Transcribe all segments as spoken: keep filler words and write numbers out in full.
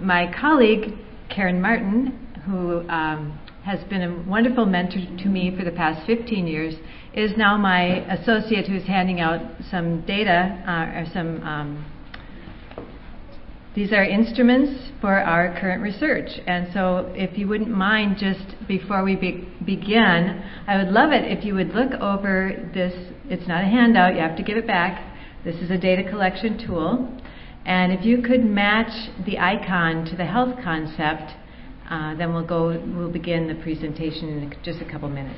my colleague, Karen Martin, who um, has been a wonderful mentor to me for the past fifteen years, is now my associate who's handing out some data, uh, or some, um, these are instruments for our current research. And so if you wouldn't mind, just before we be- begin, I would love it if you would look over this. It's not a handout, you have to give it back. This is a data collection tool. And if you could match the icon to the health concept, uh, then we'll go, we'll begin the presentation in just a couple minutes.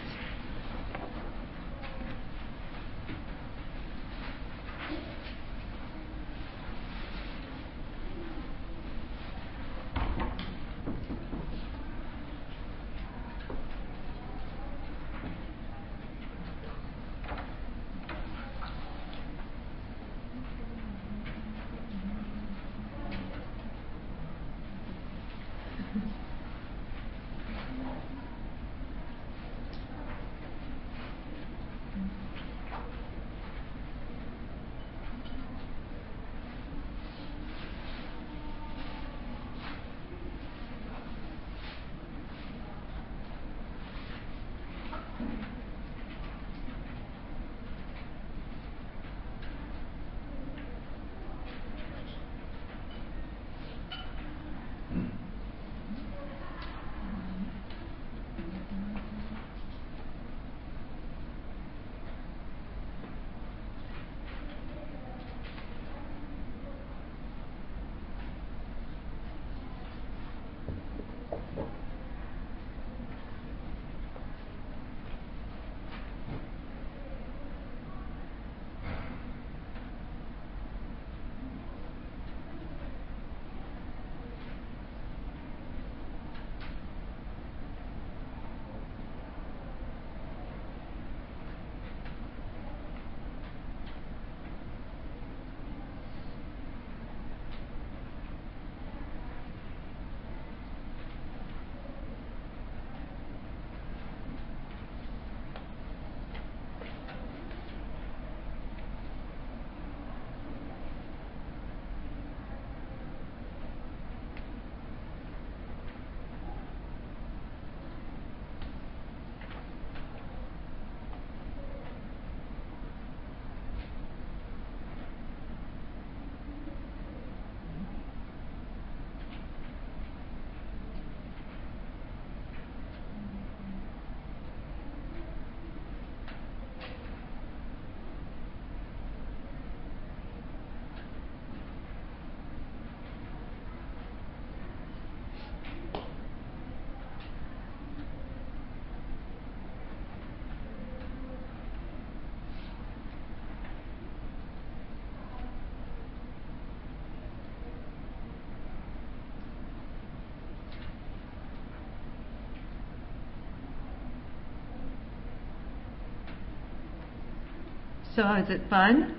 So is it fun?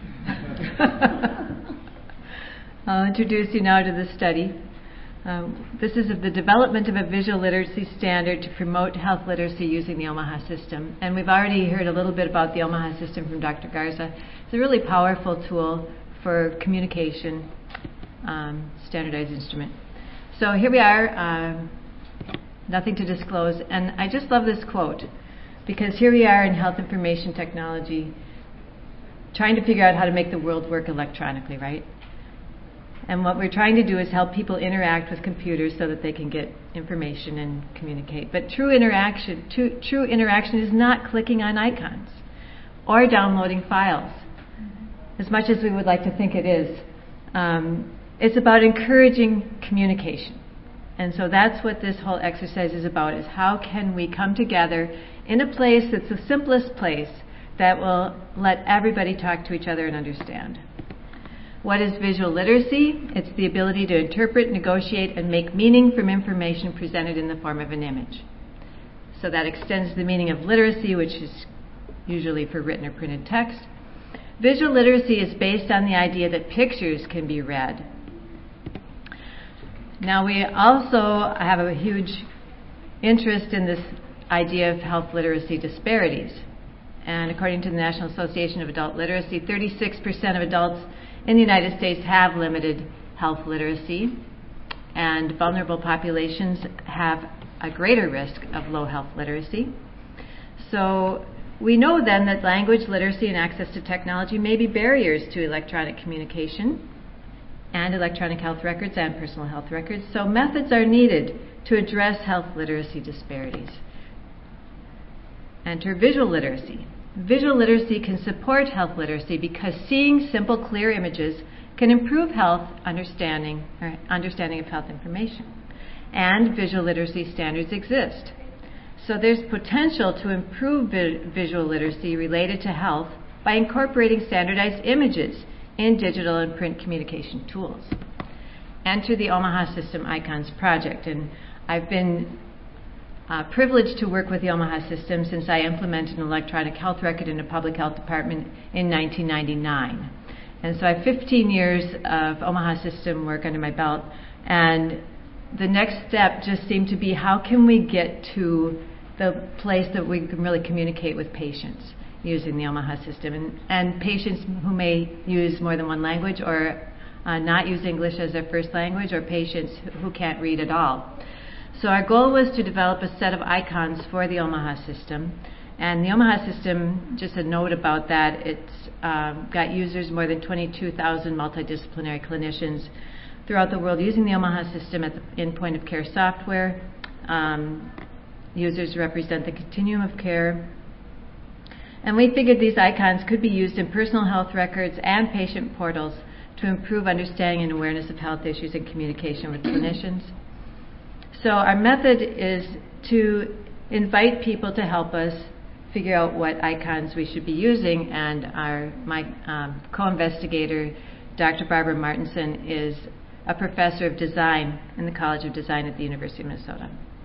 I'll introduce you now to the study. Um, this is the development of a visual literacy standard to promote health literacy using the Omaha system. And we've already heard a little bit about the Omaha system from Doctor Garza. It's a really powerful tool for communication, um, standardized instrument. So here we are, uh, nothing to disclose. And I just love this quote, because here we are in health information technology, trying to figure out how to make the world work electronically, right? And what we're trying to do is help people interact with computers so that they can get information and communicate. But true interaction, true, true interaction is not clicking on icons or downloading files, as much as we would like to think it is. Um, it's about encouraging communication. And so that's what this whole exercise is about, is how can we come together in a place that's the simplest place that will let everybody talk to each other and understand. What is visual literacy? It's the ability to interpret, negotiate, and make meaning from information presented in the form of an image. So that extends the meaning of literacy, which is usually for written or printed text. Visual literacy is based on the idea that pictures can be read. Now, we also have a huge interest in this idea of health literacy disparities. And according to the National Association of Adult Literacy, thirty-six percent of adults in the United States have limited health literacy. and vulnerable populations have a greater risk of low health literacy. So we know then that language literacy and access to technology may be barriers to electronic communication and electronic health records and personal health records. So methods are needed to address health literacy disparities. Enter visual literacy. Visual literacy can support health literacy because seeing simple, clear images can improve health understanding or understanding of health information. And visual literacy standards exist. So there's potential to improve vi- visual literacy related to health by incorporating standardized images in digital and print communication tools. Enter the Omaha System Icons project, and I've been uh, privileged to work with the Omaha System since I implemented an electronic health record in a public health department in nineteen ninety-nine. And so I have fifteen years of Omaha System work under my belt, and the next step just seemed to be how can we get to the place that we can really communicate with patients using the Omaha System, and, and patients who may use more than one language or uh, not use English as their first language, or patients who can't read at all. So our goal was to develop a set of icons for the Omaha System, and the Omaha System, just a note about that, it's um, got users, more than twenty-two thousand multidisciplinary clinicians throughout the world using the Omaha System at the, in point-of-care software. Um, users represent the continuum of care. And we figured these icons could be used in personal health records and patient portals to improve understanding and awareness of health issues and communication with clinicians. So our method is to invite people to help us figure out what icons we should be using, and our my um, co-investigator, Doctor Barbara Martinson, is a professor of design in the College of Design at the University of Minnesota.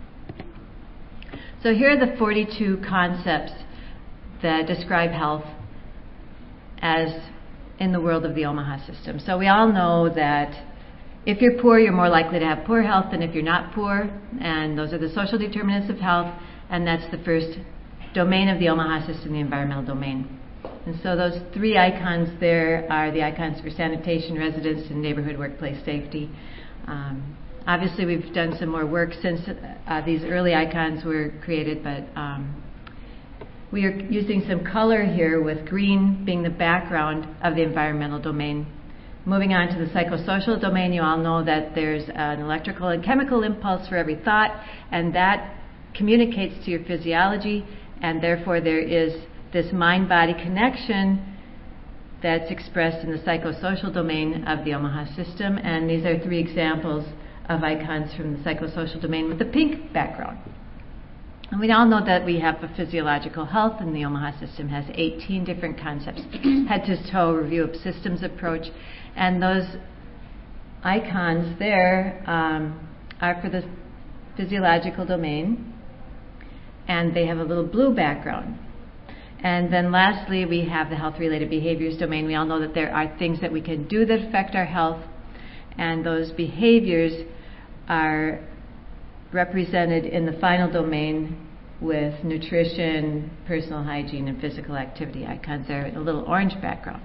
So here are the forty-two concepts that describe health as in the world of the Omaha System. So we all know that if you're poor, you're more likely to have poor health than if you're not poor, and those are the social determinants of health, and that's the first domain of the Omaha System, the environmental domain. And so those three icons there are the icons for sanitation, residence, and neighborhood workplace safety. Um, obviously, we've done some more work since uh, these early icons were created, but um, we are using some color here, with green being the background of the environmental domain. Moving on to the psychosocial domain, you all know that there's an electrical and chemical impulse for every thought, and that communicates to your physiology, and therefore there is this mind-body connection that's expressed in the psychosocial domain of the Omaha System. And these are three examples of icons from the psychosocial domain with the pink background. And we all know that we have a physiological health, and the Omaha System has eighteen different concepts, head to toe review of systems approach, and those icons there um, are for the physiological domain, and they have a little blue background. And then lastly, we have the health-related behaviors domain. We all know that there are things that we can do that affect our health, and those behaviors are represented in the final domain with nutrition, personal hygiene, and physical activity icons there, a little orange background.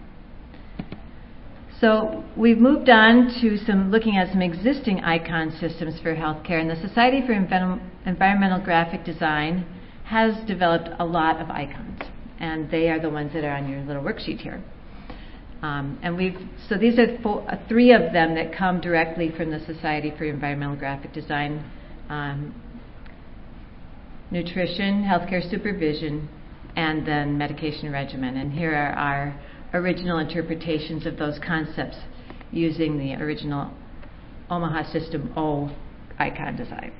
So we've moved on to some looking at some existing icon systems for healthcare, and the Society for Envi- Environmental Graphic Design has developed a lot of icons, and they are the ones that are on your little worksheet here. Um, and we've so these are four, uh, three of them that come directly from the Society for Environmental Graphic Design: um, nutrition, healthcare supervision, and then medication regimen. And here are our original interpretations of those concepts using the original Omaha System O icon design.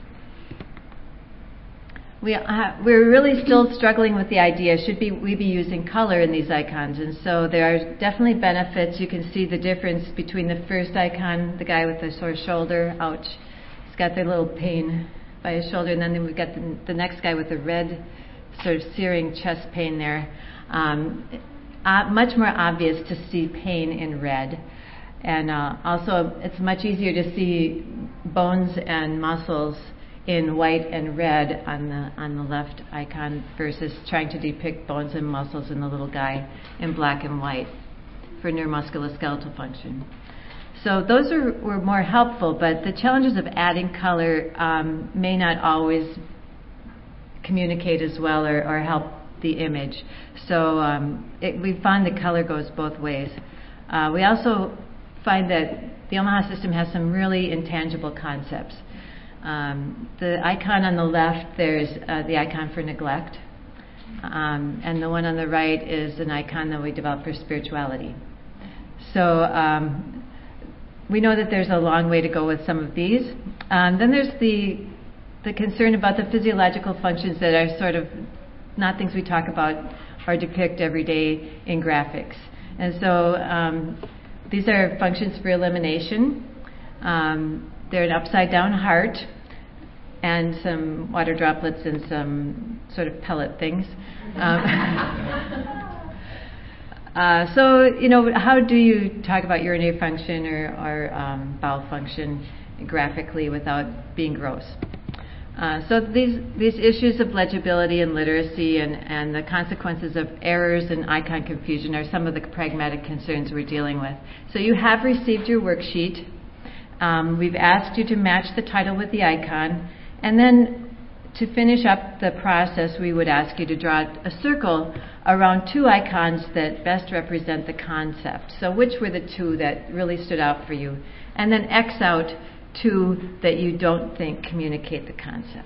We, uh, we're really still struggling with the idea, should be, we be using color in these icons? And so there are definitely benefits. You can see the difference between the first icon, the guy with the sore shoulder, ouch, he's got the little pain by his shoulder, and then we've got the, the next guy with the red sort of searing chest pain there. Um, uh, much more obvious to see pain in red. And uh, also it's much easier to see bones and muscles in white and red on the on the left icon versus trying to depict bones and muscles in the little guy in black and white for neuromusculoskeletal function. So those are, were more helpful, but the challenges of adding color um, may not always communicate as well or, or help the image. So um, it, we find the color goes both ways. Uh, we also find that the Omaha system has some really intangible concepts. Um, the icon on the left, there's uh, the icon for neglect, um, and the one on the right is an icon that we developed for spirituality. So um, we know that there's a long way to go with some of these. Um, then there's the the concern about the physiological functions that are sort of not things we talk about or depict every day in graphics. And so um, these are functions for elimination. Um, they're an upside down heart and some water droplets and some sort of pellet things. Um, uh, so, you know, how do you talk about urinary function or, or um, bowel function graphically without being gross? Uh, so these these issues of legibility and literacy and, and the consequences of errors and icon confusion are some of the pragmatic concerns we're dealing with. So you have received your worksheet. Um, we've asked you to match the title with the icon, and then to finish up the process, we would ask you to draw a circle around two icons that best represent the concept. So which were the two that really stood out for you? And then X out two that you don't think communicate the concept.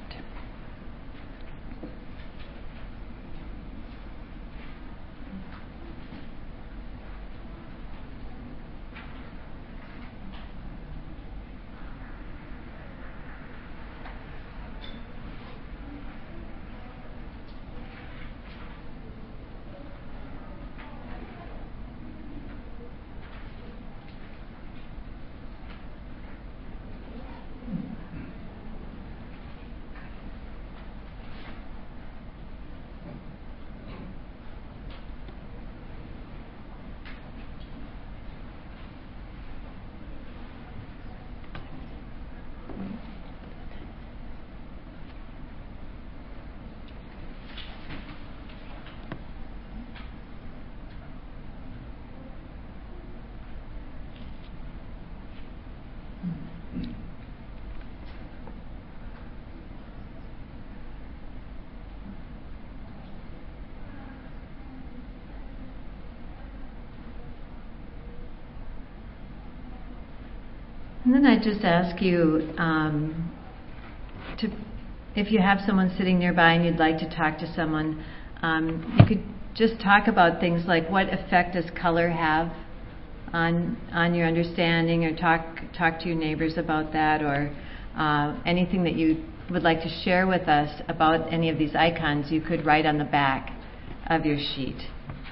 And then I just ask you um, to, if you have someone sitting nearby and you'd like to talk to someone, um, you could just talk about things like what effect does color have on on your understanding, or talk talk to your neighbors about that, or uh, anything that you would like to share with us about any of these icons. You could write on the back of your sheet.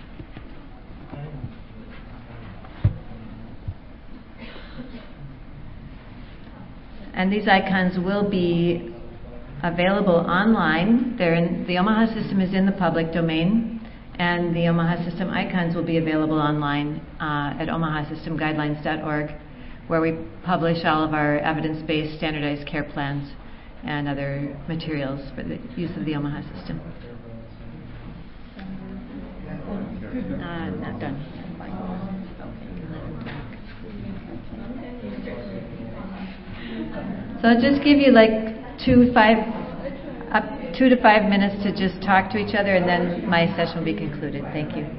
And these icons will be available online. They're in, the Omaha system is in the public domain, and the Omaha system icons will be available online uh, at omaha system guidelines dot org, where we publish all of our evidence-based standardized care plans and other materials for the use of the Omaha system. Uh, not done. So I'll just give you like two, five, up two to five minutes to just talk to each other, and then my session will be concluded. Thank you.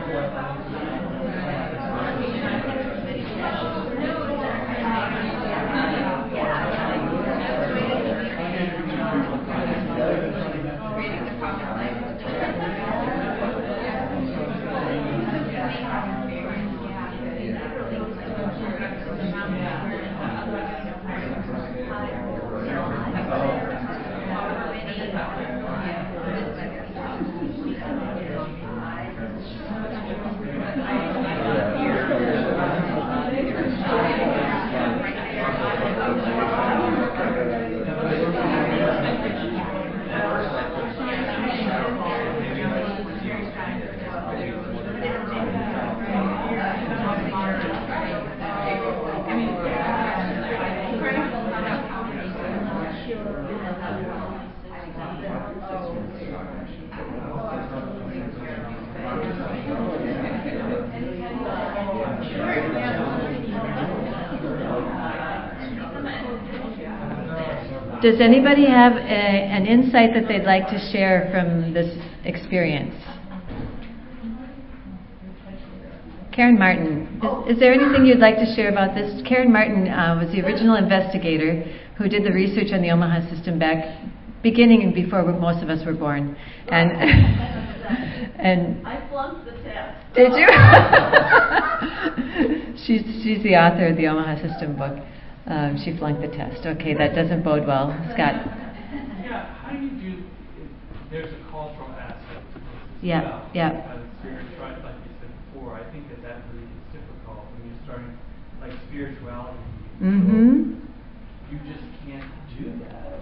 Does anybody have a, an insight that they'd like to share from this experience? Karen Martin, is, is there anything you'd like to share about this? Karen Martin uh, was the original investigator who did the research on the Omaha system back beginning and before most of us were born. And and I flunked the test. Did you? she's she's the author of the Omaha system book. Um, she flunked the test. Okay, that doesn't bode well. Scott. Yeah, how do you do? There's a cultural aspect to this. Yeah, yeah. Kind of spiritual, right, like you said before. I think that that really is difficult when you're starting, like spirituality. Mm-hmm. You just can't do that.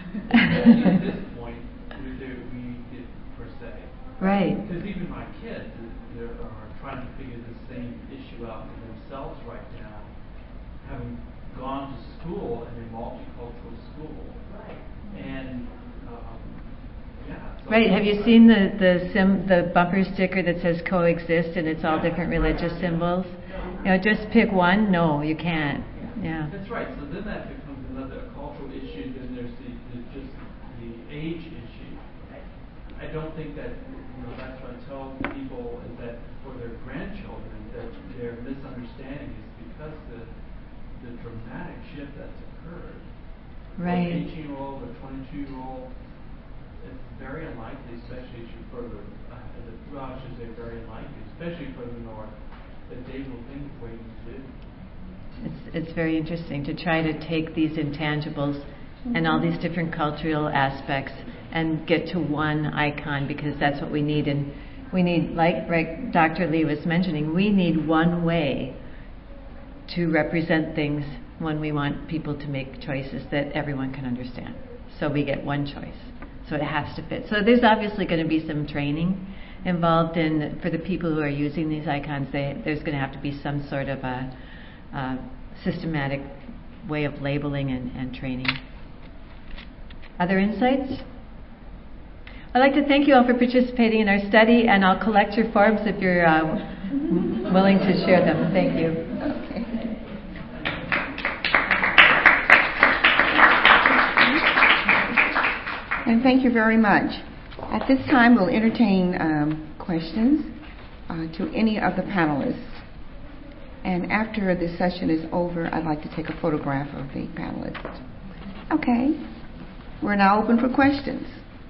At this point, we do we did per se. Right. Because even my kids, they are trying to figure the same issue out for themselves right now, having gone to school in a multicultural school. Right. And um, yeah. So Right. Have you seen the the sim the bumper sticker that says coexist and it's all different religious symbols? You know, just pick one. No, you can't. Yeah. That's right. So then that becomes another cultural issue. Then there's the, the just the age issue. I don't think that, you know, that's what I tell people is that for their grandchildren that their misunderstanding is because the the dramatic shift that's occurred. Right. An eighteen-year-old or twenty-two-year-old, it's very unlikely, especially as you further, uh, well, I should say very unlikely, especially further north, that they will think the way you do. It's it's very interesting to try to take these intangibles mm-hmm. and all these different cultural aspects and get to one icon, because that's what we need. And we need, like, like Doctor Lee was mentioning, we need one way to represent things when we want people to make choices that everyone can understand. So we get one choice. So it has to fit. So there's obviously going to be some training involved in, for the people who are using these icons, they, there's going to have to be some sort of a, a systematic way of labeling and, and training. Other insights? I'd like to thank you all for participating in our study, and I'll collect your forms if you're uh, willing to share them. Thank you. Okay. And thank you very much. At this time, we'll entertain um, questions uh, to any of the panelists. And after this session is over, I'd like to take a photograph of the panelists. Okay. We're now open for questions.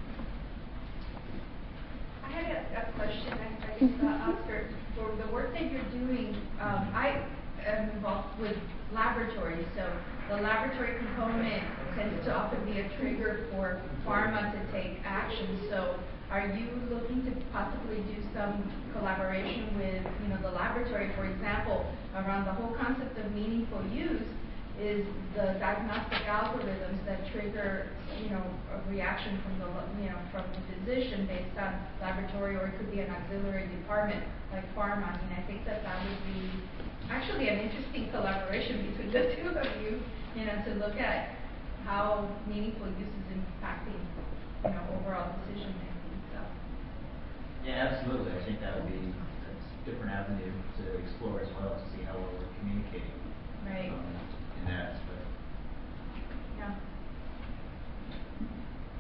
I had a, a question, I guess, uh, Oscar. For the work that you're doing, um, I am involved with laboratories, so the laboratory component tends to often be a trigger for pharma to take action. So are you looking to possibly do some collaboration with, you know, the laboratory, for example, around the whole concept of meaningful use is the diagnostic algorithms that trigger, you know, a reaction from the, you know, from the physician based on laboratory, or it could be an auxiliary department like pharma. I mean, I think that that would be actually an interesting collaboration between the two of you, you know, to look at how meaningful use is impacting, you know, overall decision making. So. Yeah, absolutely. I think that would be a different avenue to explore as well, to see how well we're communicating. Right. Um, in that aspect. Yeah.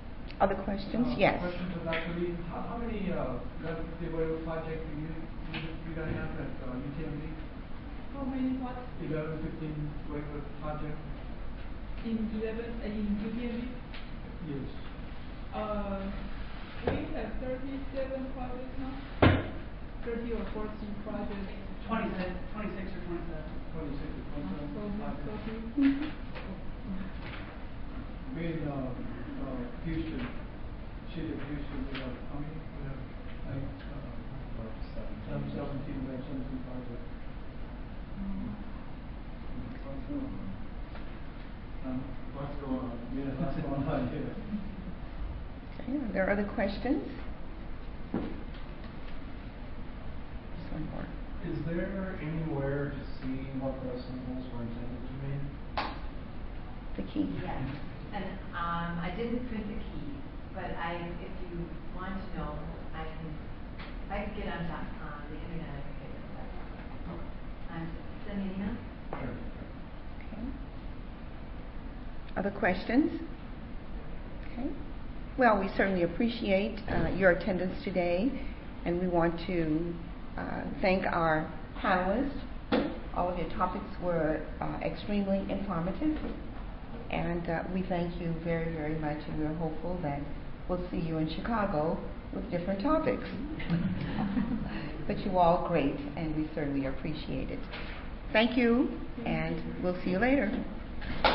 Other questions? Uh, yes. Question to Doctor Lee. How, how many uh, whatever project do you use you're gonna have at uh, U T M B? How many what? Eleven, fifteen wafer project? In eleven, uh, in U T M B? Yes. Uh, we have thirty-seven projects now. thirty or forty projects. Twenty-six, twenty-six or twenty-seven. Twenty-six or twenty-seven So, projects. thirty. We in, uh, uh, Houston, city of Houston, we have, how many? We have, like, uh, seven, seventeen, we have seventeen projects. Um, What's going on? Yeah, that's going on, yeah. Okay, are there other questions? Just one more. Is there anywhere to see what those symbols were intended to mean? The key. Yes, and um, I didn't print the key, but I, if you want to know, I can, I can get on top, on the internet, I can figure that out. I'm sending an email. Okay. Other questions? Okay. Well, we certainly appreciate uh, your attendance today, and we want to uh, thank our panelists. All of your topics were uh, extremely informative, and uh, we thank you very, very much, and we're hopeful that we'll see you in Chicago with different topics. But you all great, and we certainly appreciate it. Thank you, and we'll see you later.